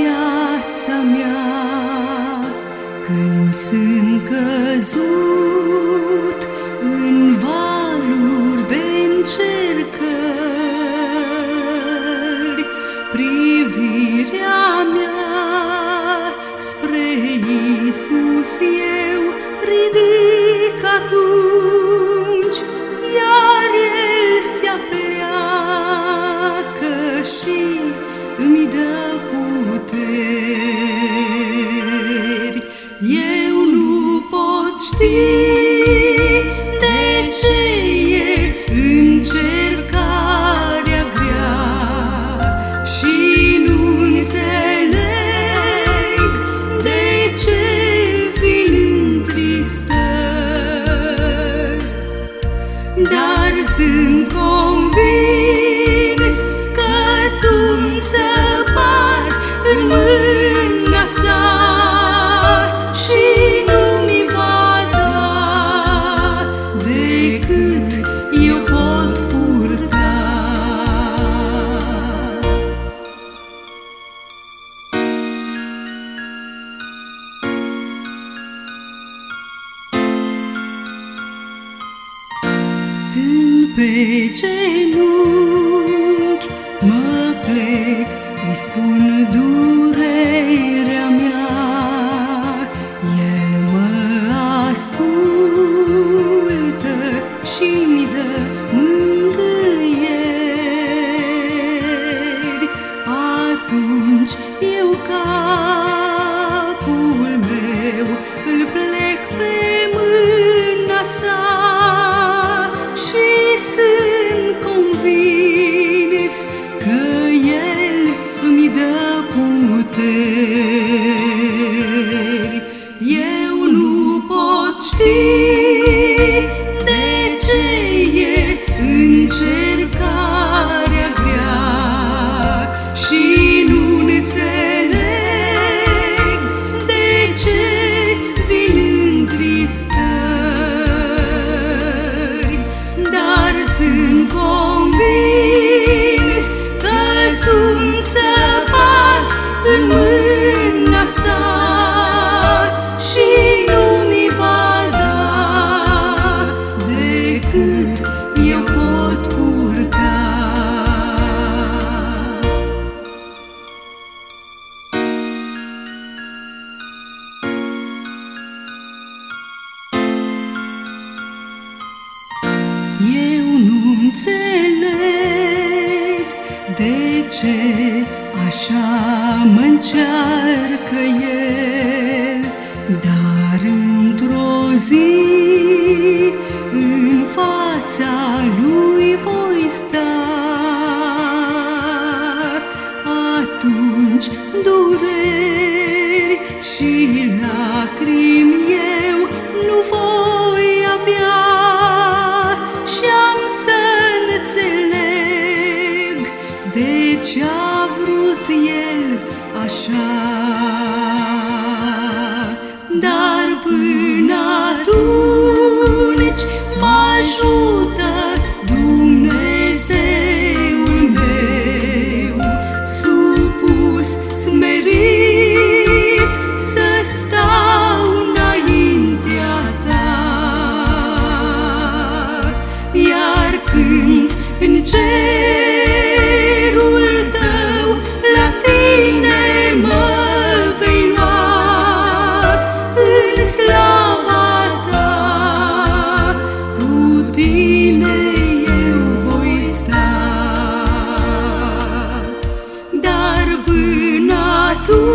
viața mea. Când sunt căzut în valuri de încercări, privirea mea spre Iisus eu ridic atunci, iar El se apleacă și îmi dă puteri. Eu nu pot ști de ce e încercarea grea și nu înțeleg de ce vin întristări, dar sunt convins că sunt săpat în mâna Sa și nu mi va da decât eu pot purta. Când pe genunchi mă plec, îi spun durerea mea, El mă ascultă și mi dă mângâieri. Atunci eu capul meu îl plec pe mâna Sa și sunt convins că El îmi dă puteri. Eu nu pot ști de ce e încercarea grea și nu înțeleg de ce vin întristări, dar sunt convins că sunt săpat în mâna Sa și nu mi va da decât eu pot purta. Eu nu înțeleg de ce așa mă-ncearcă El, dar într-o zi în fața Lui voi sta. Atunci dureri și lacrimi eu nu voi avea și am să înțeleg de ce-a vrut El așa. Dar până atunci mă ajută Dumnezeul meu, supus, smerit, să stau înaintea Ta. Iar când în cerul Tău la Tine mă vei lua, în slava Ta cu Tine eu voi sta. Dar până atunci